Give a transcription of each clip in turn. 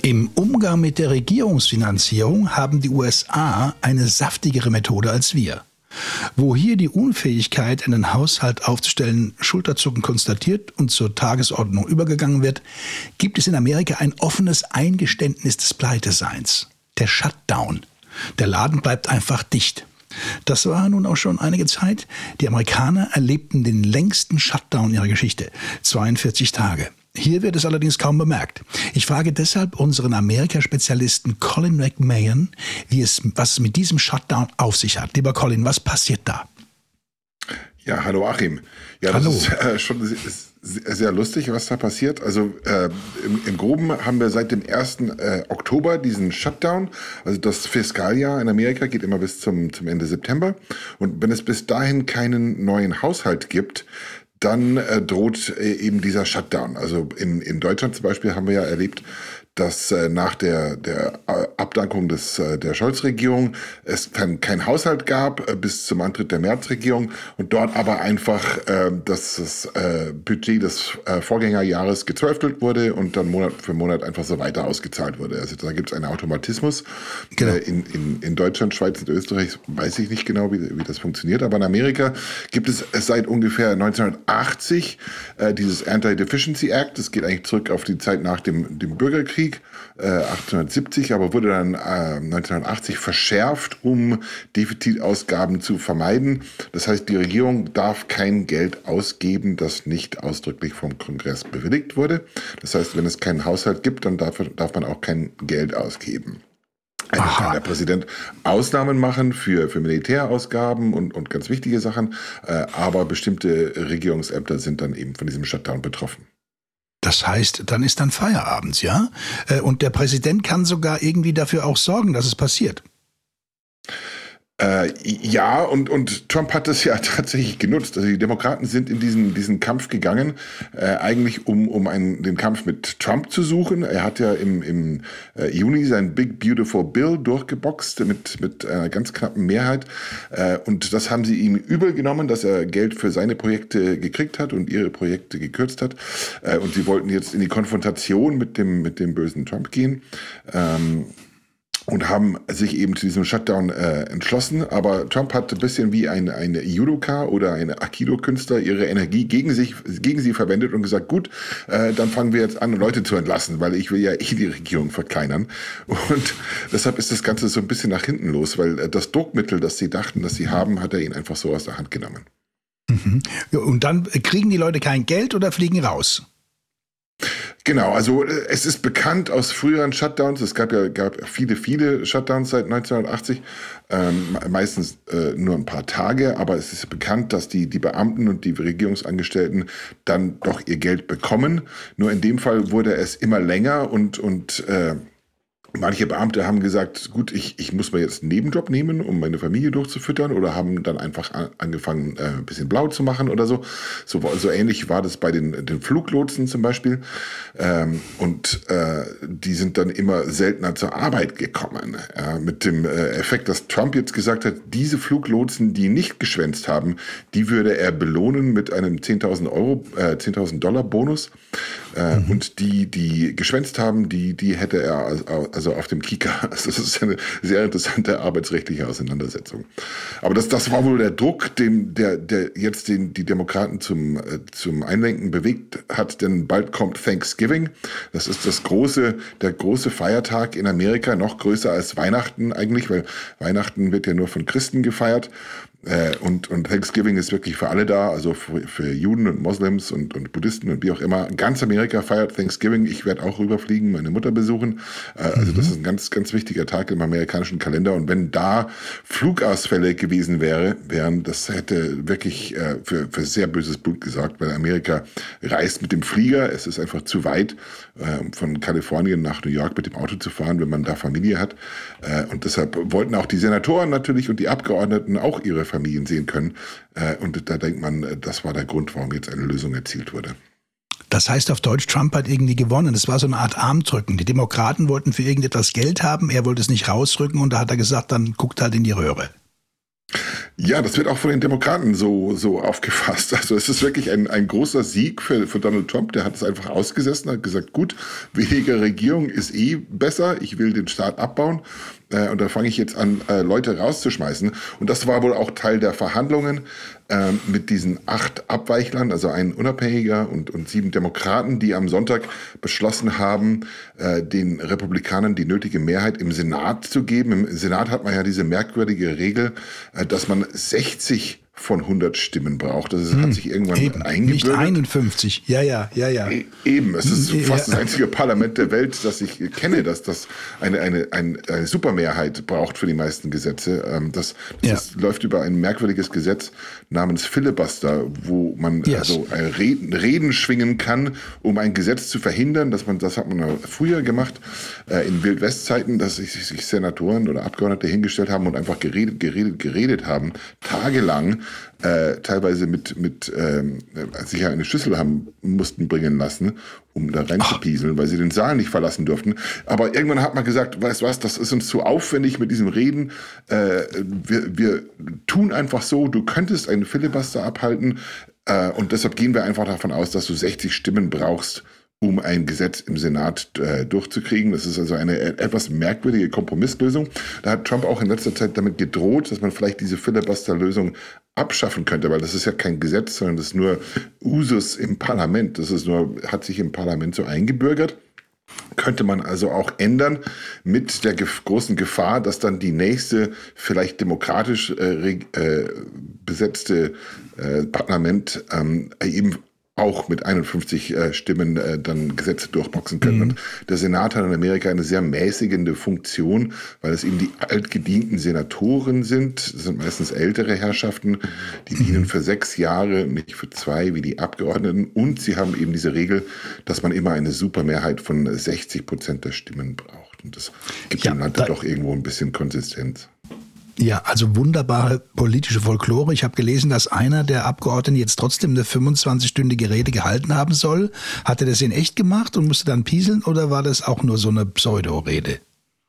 Im Umgang mit der Regierungsfinanzierung haben die USA eine saftigere Methode als wir. Wo hier die Unfähigkeit, einen Haushalt aufzustellen, Schulterzucken konstatiert und zur Tagesordnung übergegangen wird, gibt es in Amerika ein offenes Eingeständnis des Pleiteseins. Der Shutdown. Der Laden bleibt einfach dicht. Das war nun auch schon einige Zeit. Die Amerikaner erlebten den längsten Shutdown ihrer Geschichte. 42 Tage. Hier wird es allerdings kaum bemerkt. Ich frage deshalb unseren Amerika-Spezialisten Colin McMahon, was es mit diesem Shutdown auf sich hat. Lieber Colin, was passiert da? Ja, hallo Achim. Ja, das ist schon sehr lustig, was da passiert. Also im Groben haben wir seit dem 1. Oktober diesen Shutdown. Also das Fiskaljahr in Amerika geht immer bis zum Ende September. Und wenn es bis dahin keinen neuen Haushalt gibt, dann droht eben dieser Shutdown. Also in Deutschland zum Beispiel haben wir ja erlebt, dass nach der Abdankung der Scholz-Regierung es dann keinen Haushalt gab bis zum Antritt der Merz-Regierung und dort aber einfach das Budget des Vorgängerjahres gezweifelt wurde und dann Monat für Monat einfach so weiter ausgezahlt wurde. Also da gibt es einen Automatismus. Genau. In Deutschland, Schweiz und Österreich weiß ich nicht genau, wie das funktioniert, aber in Amerika gibt es seit ungefähr 1980 dieses Anti-Deficiency Act. Das geht eigentlich zurück auf die Zeit nach dem Bürgerkrieg. 1870, aber wurde dann 1980 verschärft, um Defizitausgaben zu vermeiden. Das heißt, die Regierung darf kein Geld ausgeben, das nicht ausdrücklich vom Kongress bewilligt wurde. Das heißt, wenn es keinen Haushalt gibt, dann darf man auch kein Geld ausgeben. Eigentlich kann der Präsident Ausnahmen machen für Militärausgaben und ganz wichtige Sachen, aber bestimmte Regierungsämter sind dann eben von diesem Shutdown betroffen. Das heißt, dann ist dann Feierabend, ja? Und der Präsident kann sogar irgendwie dafür auch sorgen, dass es passiert. Ja, und Trump hat das ja tatsächlich genutzt. Also die Demokraten sind in diesen Kampf gegangen, eigentlich um den Kampf mit Trump zu suchen. Er hat ja im Juni sein Big Beautiful Bill durchgeboxt mit einer ganz knappen Mehrheit. Und das haben sie ihm übel genommen, dass er Geld für seine Projekte gekriegt hat und ihre Projekte gekürzt hat. Und sie wollten jetzt in die Konfrontation mit dem bösen Trump gehen. Und haben sich eben zu diesem Shutdown entschlossen. Aber Trump hat ein bisschen wie eine Judoka oder eine Aikido-Künstler ihre Energie gegen sie verwendet und gesagt, gut, dann fangen wir jetzt an, Leute zu entlassen, weil ich will ja die Regierung verkleinern. Und deshalb ist das Ganze so ein bisschen nach hinten los, weil das Druckmittel, das sie dachten, dass sie haben, hat er ihnen einfach so aus der Hand genommen. Mhm. Und dann kriegen die Leute kein Geld oder fliegen raus? Genau, also es ist bekannt aus früheren Shutdowns, es gab viele Shutdowns seit 1980, meistens nur ein paar Tage, aber es ist bekannt, dass die Beamten und die Regierungsangestellten dann doch ihr Geld bekommen. Nur in dem Fall wurde es immer länger und manche Beamte haben gesagt, gut, ich muss mir jetzt einen Nebenjob nehmen, um meine Familie durchzufüttern, oder haben dann einfach angefangen, ein bisschen blau zu machen oder so. So ähnlich war das bei den Fluglotsen zum Beispiel. Und die sind dann immer seltener zur Arbeit gekommen. Mit dem Effekt, dass Trump jetzt gesagt hat, diese Fluglotsen, die nicht geschwänzt haben, die würde er belohnen mit einem $10.000 Bonus. Und die geschwänzt haben, die hätte er also auf dem Kieker. Also das ist eine sehr interessante arbeitsrechtliche Auseinandersetzung. Aber das war wohl der Druck, der jetzt die Demokraten zum Einlenken bewegt hat, denn bald kommt Thanksgiving. Das ist der große Feiertag in Amerika, noch größer als Weihnachten eigentlich, weil Weihnachten wird ja nur von Christen gefeiert. Und Thanksgiving ist wirklich für alle da, also für Juden und Moslems und Buddhisten und wie auch immer. Ganz Amerika feiert Thanksgiving. Ich werde auch rüberfliegen, meine Mutter besuchen. Also das ist ein ganz, ganz wichtiger Tag im amerikanischen Kalender. Und wenn da Flugausfälle gewesen wären, das hätte wirklich für sehr böses Blut gesorgt, weil Amerika reist mit dem Flieger. Es ist einfach zu weit, von Kalifornien nach New York mit dem Auto zu fahren, wenn man da Familie hat. Und deshalb wollten auch die Senatoren natürlich und die Abgeordneten auch ihre Familien sehen können. Und da denkt man, das war der Grund, warum jetzt eine Lösung erzielt wurde. Das heißt auf Deutsch, Trump hat irgendwie gewonnen. Das war so eine Art Armdrücken. Die Demokraten wollten für irgendetwas Geld haben, er wollte es nicht rausrücken und da hat er gesagt, dann guckt halt in die Röhre. Ja, das wird auch von den Demokraten so aufgefasst. Also es ist wirklich ein großer Sieg für Donald Trump. Der hat es einfach ausgesessen, hat gesagt, gut, weniger Regierung ist eh besser. Ich will den Staat abbauen. Und da fange ich jetzt an, Leute rauszuschmeißen. Und das war wohl auch Teil der Verhandlungen mit diesen 8 Abweichlern, also ein Unabhängiger und 7 Demokraten, die am Sonntag beschlossen haben, den Republikanern die nötige Mehrheit im Senat zu geben. Im Senat hat man ja diese merkwürdige Regel, dass man 60 von 100 Stimmen braucht. Das hat sich irgendwann eingebürgert. Nicht 51. Ja. Eben, es ist fast das einzige Parlament der Welt, das ich kenne, dass das eine Supermehrheit braucht für die meisten Gesetze. Das läuft über ein merkwürdiges Gesetz namens Filibuster, wo man Reden schwingen kann, um ein Gesetz zu verhindern. Das hat man früher gemacht, in Wildwestzeiten, dass sich Senatoren oder Abgeordnete hingestellt haben und einfach geredet haben, tagelang, teilweise sich eine Schüssel mussten bringen lassen, um da reinzupieseln, weil sie den Saal nicht verlassen durften. Aber irgendwann hat man gesagt, weißt du was, das ist uns zu aufwendig mit diesem Reden. Wir tun einfach so, du könntest einen Filibuster abhalten und deshalb gehen wir einfach davon aus, dass du 60 Stimmen brauchst, um ein Gesetz im Senat durchzukriegen. Das ist also eine etwas merkwürdige Kompromisslösung. Da hat Trump auch in letzter Zeit damit gedroht, dass man vielleicht diese Filibuster-Lösung abschaffen könnte, weil das ist ja kein Gesetz, sondern das ist nur Usus im Parlament. Hat sich im Parlament so eingebürgert. Könnte man also auch ändern mit der großen Gefahr, dass dann die nächste, vielleicht demokratisch besetzte Parlament eben auch mit 51 Stimmen dann Gesetze durchboxen können. Und der Senat hat in Amerika eine sehr mäßigende Funktion, weil es eben die altgedienten Senatoren sind. Das sind meistens ältere Herrschaften, die dienen für 6 Jahre, nicht für 2 wie die Abgeordneten. Und sie haben eben diese Regel, dass man immer eine Supermehrheit von 60% der Stimmen braucht. Und das gibt dem Land doch irgendwo ein bisschen Konsistenz. Ja, also wunderbare politische Folklore. Ich habe gelesen, dass einer der Abgeordneten jetzt trotzdem eine 25-stündige Rede gehalten haben soll. Hat er das in echt gemacht und musste dann pieseln oder war das auch nur so eine Pseudo-Rede?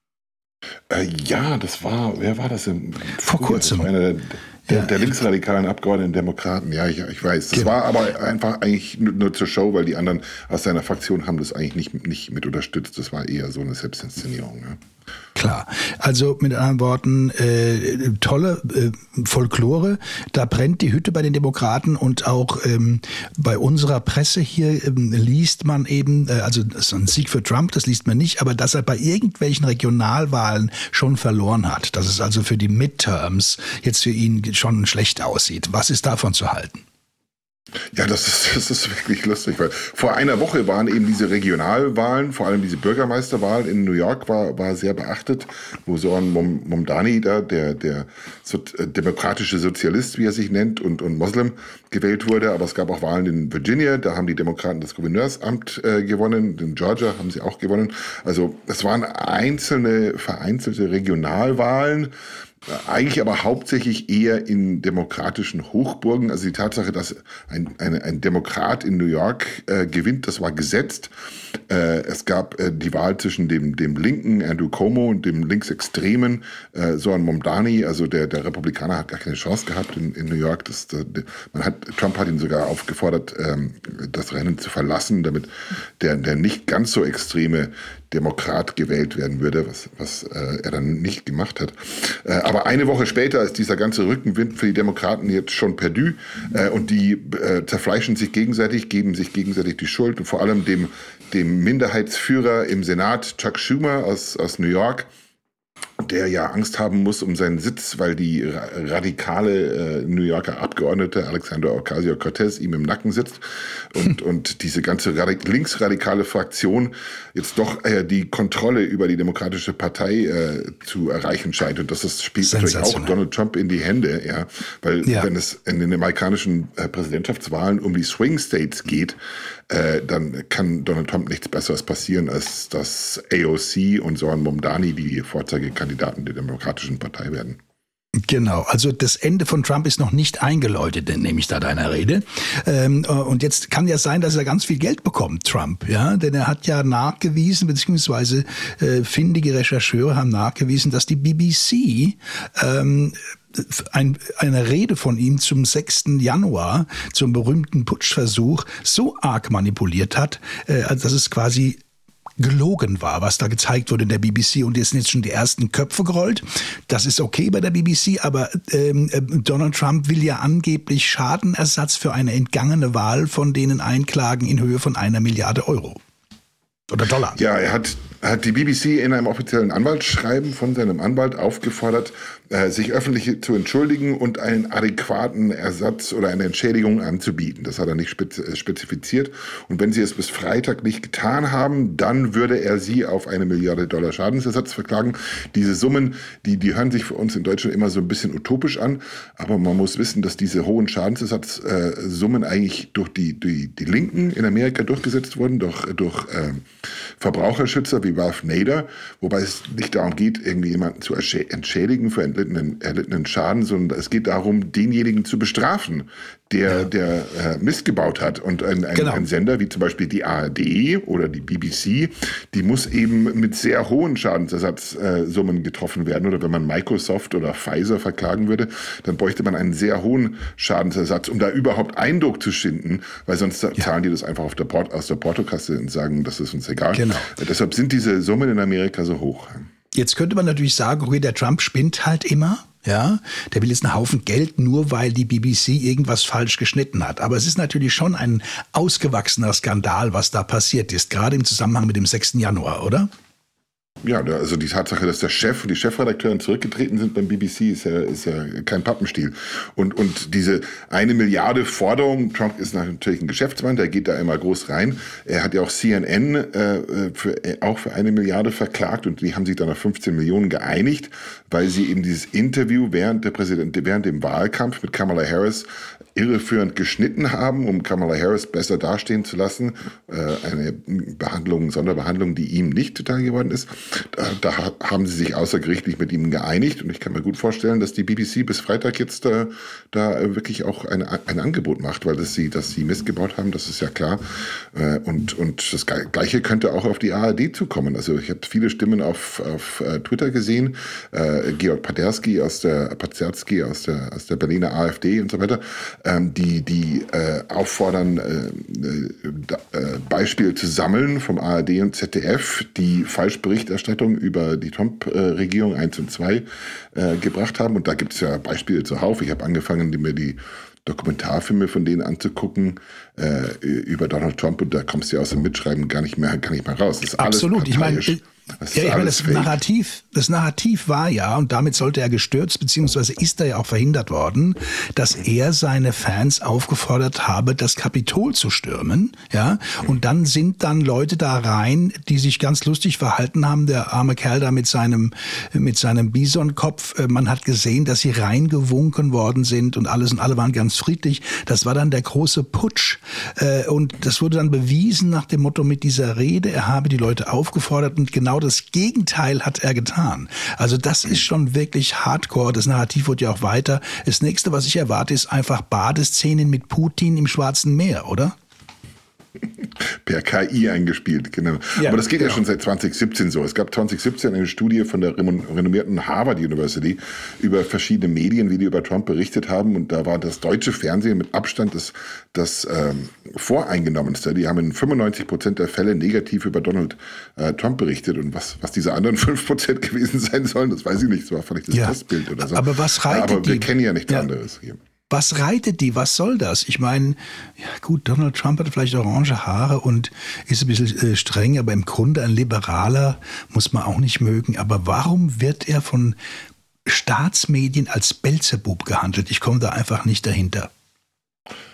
Wer war das? Vor kurzem. Das war einer der linksradikalen Abgeordneten Demokraten. Ja, ich weiß. Das war aber einfach eigentlich nur zur Show, weil die anderen aus seiner Fraktion haben das eigentlich nicht mit unterstützt. Das war eher so eine Selbstinszenierung. Ja. Klar, also mit anderen Worten, tolle Folklore, da brennt die Hütte bei den Demokraten und auch bei unserer Presse hier liest man eben, also das ist ein Sieg für Trump, das liest man nicht, aber dass er bei irgendwelchen Regionalwahlen schon verloren hat, dass es also für die Midterms jetzt für ihn schon schlecht aussieht. Was ist davon zu halten? Ja, das ist wirklich lustig, weil vor einer Woche waren eben diese Regionalwahlen, vor allem diese Bürgermeisterwahl in New York war sehr beachtet, wo Zoran Momdani, der demokratische Sozialist, wie er sich nennt, und Moslem gewählt wurde. Aber es gab auch Wahlen in Virginia, da haben die Demokraten das Gouverneursamt gewonnen, in Georgia haben sie auch gewonnen. Also es waren vereinzelte Regionalwahlen, eigentlich aber hauptsächlich eher in demokratischen Hochburgen. Also die Tatsache, dass ein Demokrat in New York gewinnt, das war gesetzt. Es gab die Wahl zwischen dem linken Andrew Cuomo und dem linksextremen Zoran Momdani. Also der Republikaner hat gar keine Chance gehabt in New York. Trump hat ihn sogar aufgefordert, das Rennen zu verlassen, damit der nicht ganz so extreme Demokrat gewählt werden würde, was er dann nicht gemacht hat. Aber eine Woche später ist dieser ganze Rückenwind für die Demokraten jetzt schon perdu und die zerfleischen sich gegenseitig, geben sich gegenseitig die Schuld und vor allem dem Minderheitsführer im Senat, Chuck Schumer aus New York, der ja Angst haben muss um seinen Sitz, weil die radikale New Yorker Abgeordnete Alexandria Ocasio-Cortez ihm im Nacken sitzt und diese ganze linksradikale Fraktion jetzt doch die Kontrolle über die Demokratische Partei zu erreichen scheint. Und das spielt natürlich auch Donald Trump in die Hände, ja, weil wenn es in den amerikanischen Präsidentschaftswahlen um die Swing States geht, dann kann Donald Trump nichts Besseres passieren, als dass AOC und Zoran Momdani die Vorzeigekandidaten der Demokratischen Partei werden. Genau, also das Ende von Trump ist noch nicht eingeläutet, nehme ich da deiner Rede. Und jetzt kann ja sein, dass er ganz viel Geld bekommt, Trump, ja, denn er hat ja nachgewiesen, beziehungsweise findige Rechercheure haben nachgewiesen, dass die BBC eine Rede von ihm zum 6. Januar, zum berühmten Putschversuch, so arg manipuliert hat, dass es quasi gelogen war, was da gezeigt wurde in der BBC, und jetzt sind jetzt schon die ersten Köpfe gerollt. Das ist okay bei der BBC, aber Donald Trump will ja angeblich Schadenersatz für eine entgangene Wahl von denen einklagen in Höhe von 1 Milliarde Euro. Oder Dollar. Ja, er hat die BBC in einem offiziellen Anwaltsschreiben von seinem Anwalt aufgefordert, sich öffentlich zu entschuldigen und einen adäquaten Ersatz oder eine Entschädigung anzubieten. Das hat er nicht spezifiziert. Und wenn sie es bis Freitag nicht getan haben, dann würde er sie auf 1 Milliarde Dollar Schadensersatz verklagen. Diese Summen, die hören sich für uns in Deutschland immer so ein bisschen utopisch an. Aber man muss wissen, dass diese hohen Schadensersatzsummen eigentlich durch die Linken in Amerika durchgesetzt wurden, durch Verbraucherschützer wie Ralph Nader, wobei es nicht darum geht, irgendwie jemanden zu entschädigen für erlittenen Schaden, sondern es geht darum, denjenigen zu bestrafen, der Mist gebaut hat. Und ein Sender wie zum Beispiel die ARD oder die BBC, die muss eben mit sehr hohen Schadensersatzsummen getroffen werden. Oder wenn man Microsoft oder Pfizer verklagen würde, dann bräuchte man einen sehr hohen Schadensersatz, um da überhaupt Eindruck zu schinden, weil sonst zahlen die das einfach aus der Portokasse und sagen, das ist uns egal. Genau. Deshalb sind diese Summen in Amerika so hoch. Jetzt könnte man natürlich sagen, okay, der Trump spinnt halt immer. Ja, der will jetzt einen Haufen Geld, nur weil die BBC irgendwas falsch geschnitten hat. Aber es ist natürlich schon ein ausgewachsener Skandal, was da passiert ist, gerade im Zusammenhang mit dem 6. Januar, oder? Ja, also die Tatsache, dass der Chef und die Chefredakteurin zurückgetreten sind beim BBC, ist ja kein Pappenstiel. Und diese 1 Milliarde Forderung, Trump ist natürlich ein Geschäftsmann, der geht da immer groß rein. Er hat ja auch CNN auch für 1 Milliarde verklagt, und die haben sich dann auf 15 Millionen geeinigt, weil sie eben dieses Interview während dem Wahlkampf mit Kamala Harris irreführend geschnitten haben, um Kamala Harris besser dastehen zu lassen. Eine Sonderbehandlung, die ihm nicht zuteil geworden ist. Da haben sie sich außergerichtlich mit ihm geeinigt, und ich kann mir gut vorstellen, dass die BBC bis Freitag jetzt da wirklich auch ein Angebot macht, weil dass sie Mist gebaut haben, das ist ja klar. Und das Gleiche könnte auch auf die ARD zukommen. Also ich habe viele Stimmen auf Twitter gesehen, Georg Paderski aus der Berliner AfD und so weiter, die auffordern, Beispiele zu sammeln vom ARD und ZDF, die Falschberichterstattung über die Trump-Regierung 1 und 2 gebracht haben. Und da gibt es ja Beispiele zuhauf. Ich habe angefangen, mir die Dokumentarfilme von denen anzugucken über Donald Trump, und da kommst du ja aus dem Mitschreiben gar nicht mehr raus. Das ist absolut. Alles ich meine, das Narrativ war ja, und damit sollte er gestürzt, beziehungsweise ist er ja auch verhindert worden, dass er seine Fans aufgefordert habe, das Kapitol zu stürmen, ja, und dann sind Leute da rein, die sich ganz lustig verhalten haben, der arme Kerl da mit seinem Bisonkopf, man hat gesehen, dass sie reingewunken worden sind und alle waren ganz friedlich. Das war dann der große Putsch, und das wurde dann bewiesen nach dem Motto mit dieser Rede, er habe die Leute aufgefordert, und genau das Gegenteil hat er getan. Also das ist schon wirklich hardcore. Das Narrativ wird ja auch weiter. Das nächste, was ich erwarte, ist einfach Badeszenen mit Putin im Schwarzen Meer, oder? Per KI eingespielt, genau. Ja, aber das geht ja schon seit 2017 so. Es gab 2017 eine Studie von der renommierten Harvard University über verschiedene Medien, wie die über Trump berichtet haben. Und da war das deutsche Fernsehen mit Abstand das voreingenommenste. Die haben in 95% der Fälle negativ über Donald Trump berichtet. Und was diese anderen 5% gewesen sein sollen, das weiß ich nicht. Das war vielleicht das Testbild oder so. Aber was reitet Aber wir kennen ja nichts anderes hier. Was reitet die? Was soll das? Ich meine, ja gut, Donald Trump hat vielleicht orange Haare und ist ein bisschen streng, aber im Grunde ein Liberaler, muss man auch nicht mögen. Aber warum wird er von Staatsmedien als Belzebub gehandelt? Ich komme da einfach nicht dahinter.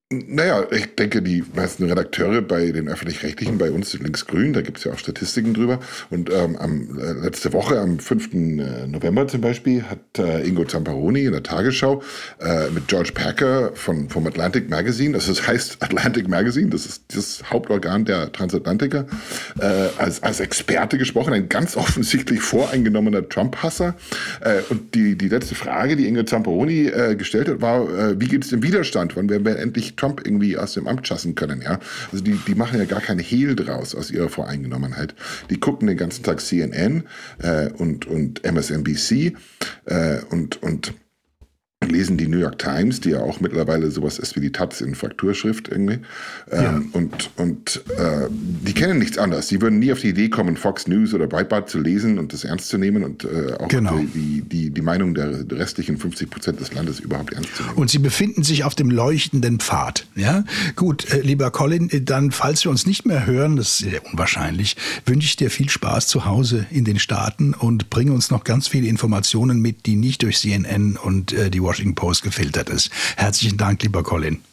Naja, ich denke, die meisten Redakteure bei den Öffentlich-Rechtlichen, bei uns linksgrün, da gibt es ja auch Statistiken drüber. Und letzte Woche, am 5. November zum Beispiel, hat Ingo Zamperoni in der Tagesschau mit George Packer vom Atlantic Magazine, also das heißt Atlantic Magazine, das ist das Hauptorgan der Transatlantiker, als Experte gesprochen, ein ganz offensichtlich voreingenommener Trump-Hasser. Und die letzte Frage, die Ingo Zamperoni gestellt hat, war, wie geht es dem Widerstand? Wann werden wir endlich Trump irgendwie aus dem Amt schassen können, ja. Also die machen ja gar keinen Hehl draus aus ihrer Voreingenommenheit. Die gucken den ganzen Tag CNN und MSNBC und lesen die New York Times, die ja auch mittlerweile sowas ist wie die Taz in Frakturschrift irgendwie. Und die kennen nichts anderes. Die würden nie auf die Idee kommen, Fox News oder Breitbart zu lesen und das ernst zu nehmen und auch die Meinung der restlichen 50% des Landes überhaupt ernst zu nehmen. Und sie befinden sich auf dem leuchtenden Pfad. Ja? Gut, lieber Colin, dann, falls wir uns nicht mehr hören, das ist sehr unwahrscheinlich, wünsche ich dir viel Spaß zu Hause in den Staaten und bringe uns noch ganz viele Informationen mit, die nicht durch CNN und die Washington Post gefiltert ist. Herzlichen Dank, lieber Colin.